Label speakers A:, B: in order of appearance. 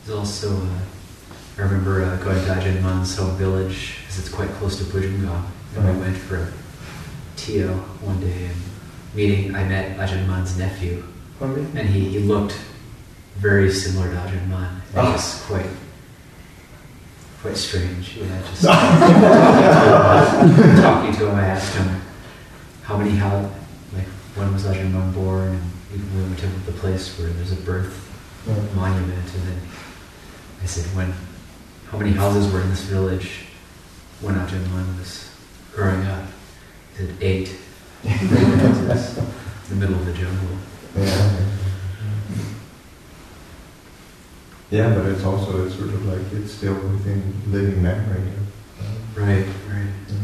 A: There's also, I remember going to Ajahn Mun's home village because it's quite close to Bujungong. And we went for a Tio one day and I met Ajahn Mun's nephew.
B: Oh, really?
A: And he looked very similar to Ajahn Mun. It was quite strange. Yeah, just talking to him, I asked him when was Ajahn Mun born, and we went to the place where there's a birth monument, and then I said, how many houses were in this village when Ajahn Mun was growing up? He said 8. In the middle of the jungle.
B: Yeah. Yeah, but it's sort of like it's still within living memory.
A: Right.
B: Yeah.